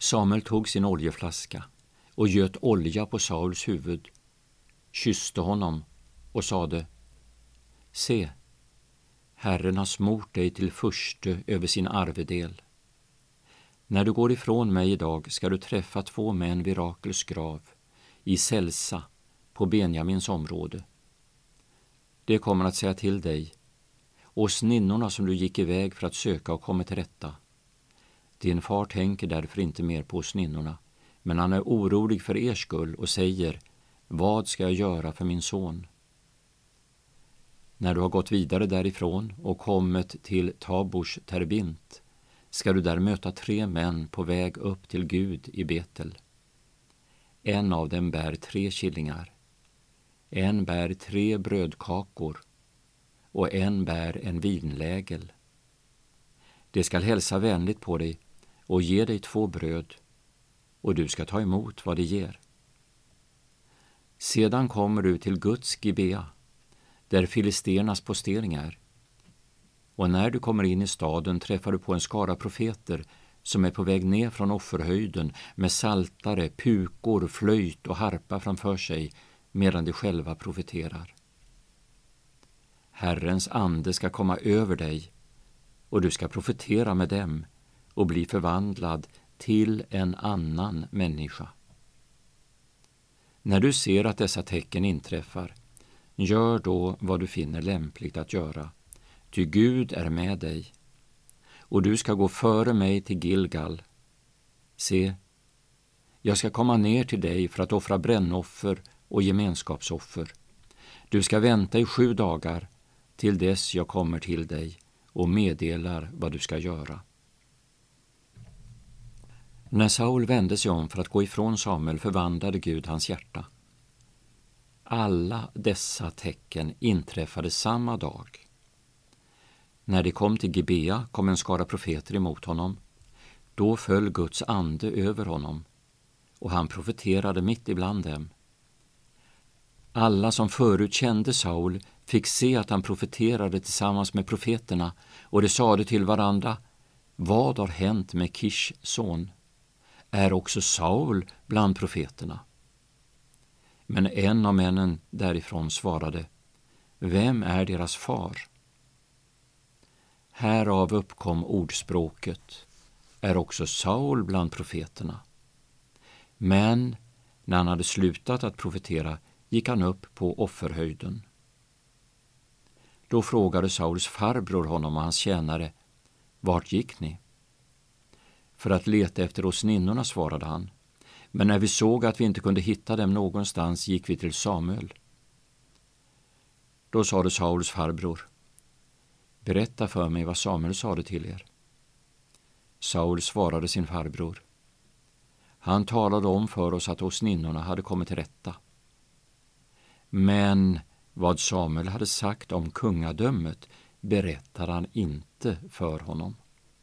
Samuel tog sin oljeflaska och göt olja på Sauls huvud, kysste honom och sade: Se, Herren har smort dig till furste över sin arvedel. När du går ifrån mig idag ska du träffa 2 män vid Rakels grav i Selsa på Benjamins område. Det kommer att säga till dig: åsninnorna som du gick iväg för att söka och komma till rätta. Din far tänker därför inte mer på åsninnorna, men han är orolig för er skull och säger: vad ska jag göra för min son? När du har gått vidare därifrån och kommit till Tabors terbint ska du där möta 3 män på väg upp till Gud i Betel. En av dem bär 3 killingar, en bär 3 brödkakor och en bär en vinlägel. De skall hälsa vänligt på dig och ge dig 2 bröd, och du ska ta emot vad de ger. Sedan kommer du till Guds Gibea, där filisternas postering är. Och när du kommer in i staden träffar du på en skara profeter som är på väg ner från offerhöjden med saltare, pukor, flöjt och harpa framför sig medan de själva profeterar. Herrens ande ska komma över dig och du ska profetera med dem och bli förvandlad till en annan människa. När du ser att dessa tecken inträffar, gör då vad du finner lämpligt att göra, ty Gud är med dig. Och du ska gå före mig till Gilgal. Se, jag ska komma ner till dig för att offra brännoffer och gemenskapsoffer. Du ska vänta i 7 dagar till dess jag kommer till dig och meddelar vad du ska göra. När Saul vände sig om för att gå ifrån Samuel förvandlade Gud hans hjärta. Alla dessa tecken inträffade samma dag. När de kom till Gibea kom en skara profeter emot honom. Då föll Guds ande över honom, och han profeterade mitt ibland dem. Alla som förut kände Saul fick se att han profeterade tillsammans med profeterna, och de sade till varandra: vad har hänt med Kish son? Är också Saul bland profeterna? Men en av männen därifrån svarade: vem är deras far? Härav uppkom ordspråket: är också Saul bland profeterna? Men när han hade slutat att profetera gick han upp på offerhöjden. Då frågade Sauls farbror honom och hans tjänare: vart gick ni? För att leta efter åsninnorna, svarade han. Men när vi såg att vi inte kunde hitta dem någonstans gick vi till Samuel. Då sade Sauls farbror: berätta för mig vad Samuel sade till er. Saul svarade sin farbror: han talade om för oss att åsninnorna hade kommit till rätta. Men vad Samuel hade sagt om kungadömet berättade han inte för honom.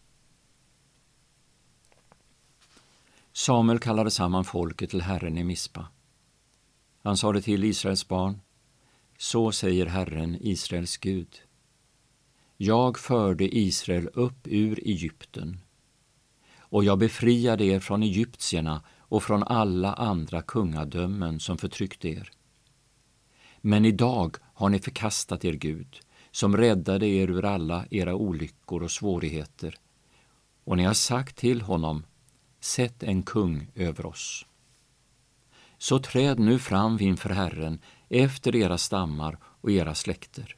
Samuel kallade samman folket till Herren i Mispa. Han sade till Israels barn: så säger Herren, Israels Gud. Jag förde Israel upp ur Egypten, och jag befriade er från egyptierna och från alla andra kungadömen som förtryckte er. Men idag har ni förkastat er Gud, som räddade er ur alla era olyckor och svårigheter, och ni har sagt till honom: sätt en kung över oss. Så träd nu fram inför Herren efter era stammar och era släkter.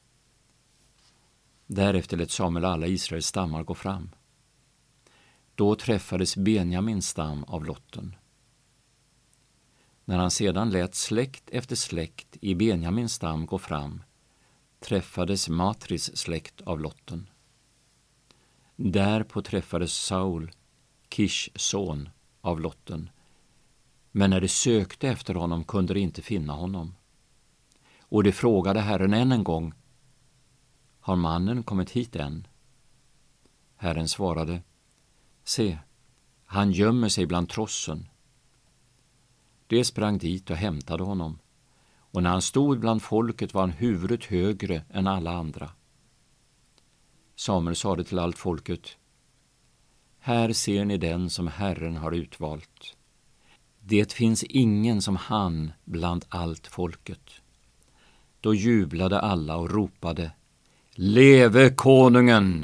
Därefter lät Samuel alla Israels stammar gå fram. Då träffades Benjamins stam av lotten. När han sedan lät släkt efter släkt i Benjamins stam gå fram, träffades Matris släkt av lotten. Därpå träffades Saul, Kish son, av lotten, men när de sökte efter honom kunde de inte finna honom. Och de frågade Herren än en gång: har mannen kommit hit än? Herren svarade: se, han gömmer sig bland trossen. De sprang dit och hämtade honom, och när han stod bland folket var han huvudet högre än alla andra. Samuel sade till allt folket: här ser ni den som Herren har utvalt. Det finns ingen som han bland allt folket. Då jublade alla och ropade: Leve konungen!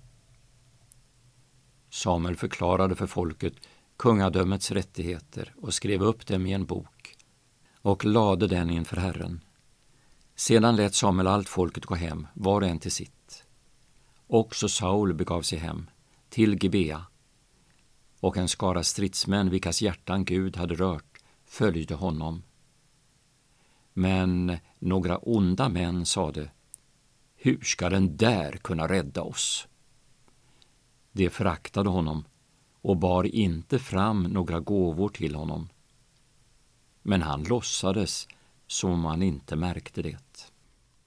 Samuel förklarade för folket kungadömets rättigheter och skrev upp dem i en bok och lade den inför Herren. Sedan lät Samuel allt folket gå hem, var och en till sitt. Också Saul begav sig hem, till Gibea, och en skara stridsmän, vilkas hjärtan Gud hade rört, följde honom. Men några onda män sade: Hur ska den där kunna rädda oss? De föraktade honom och bar inte fram några gåvor till honom. Men han låtsades som om han inte märkte det.